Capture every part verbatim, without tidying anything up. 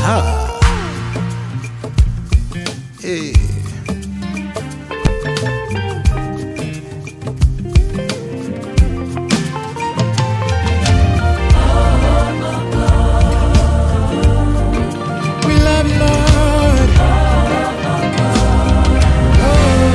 Ah. Hey. We love you, Lord. Oh.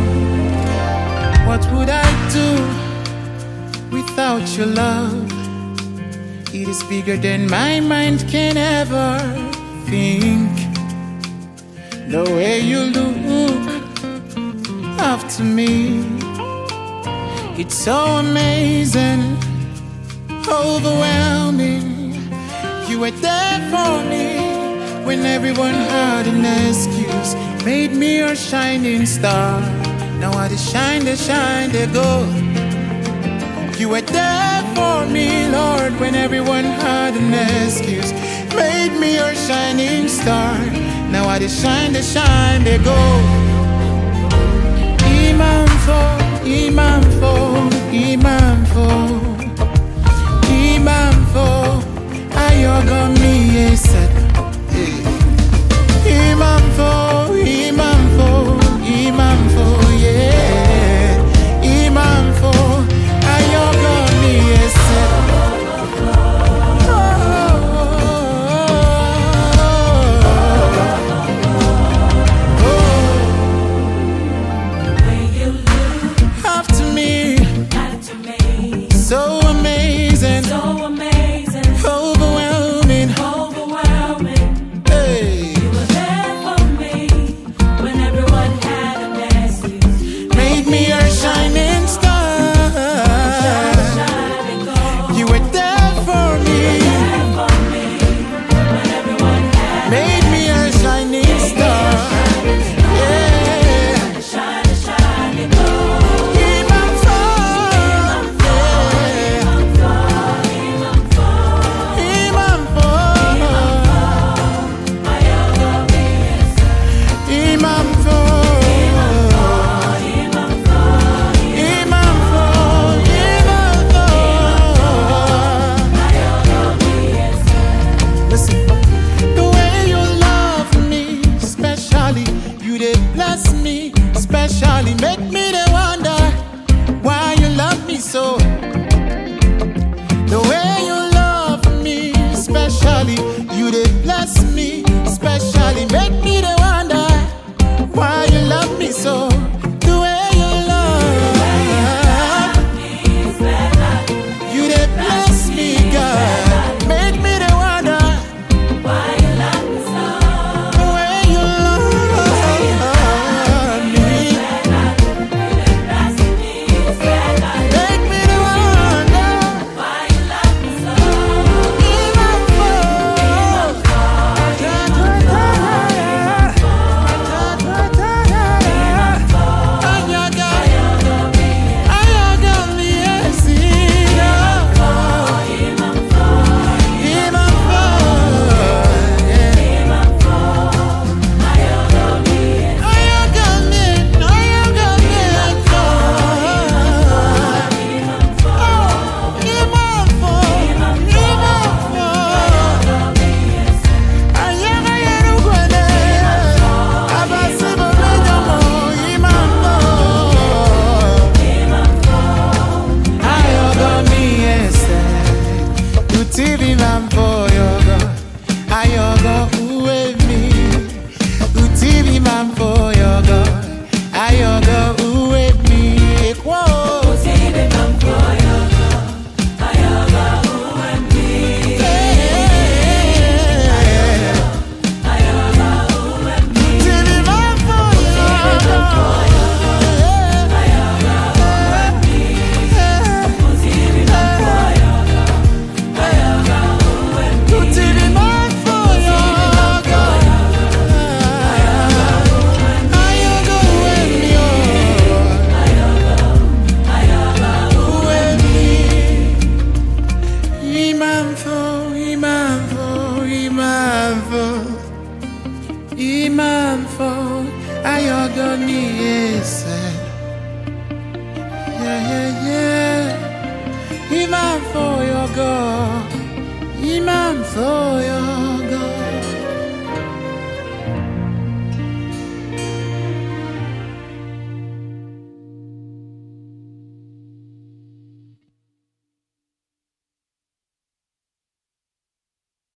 What would I do without your love? It is bigger than my mind can ever think. The way you look after me, it's so amazing, overwhelming. You were there for me when everyone had an excuse. Made me your shining star. Now I just shine, they shine, they go. You were there for me, Lord, when everyone had an excuse. Made me your shining star. Now I just shine, they shine, they go. Imamfo, Imamfo, Imamfo, Imamfo, Ayogo mi eset. Imamfo, Imamfo, Imamfo, yeah. Imamfo, Ayogo mi eset. So amazing, so amazing, overwhelming, overwhelming. Hey. You were there for me when everyone had an excuse. Made me your shining star. Shining gold. You were there for me. There for me when everyone had Made me your shining star. Yeah. shining, shining gold. Especially make me the wonder why you love me so. The way you love me, especially you did bless me, especially make me the wonder why you love me so. The way you love you did bless me, God. Make me the wonder why you love me so. The way you love Imamfo, Ayodoni, yes. Yeah, yeah, yeah. Imamfo, your God. Imamfo, your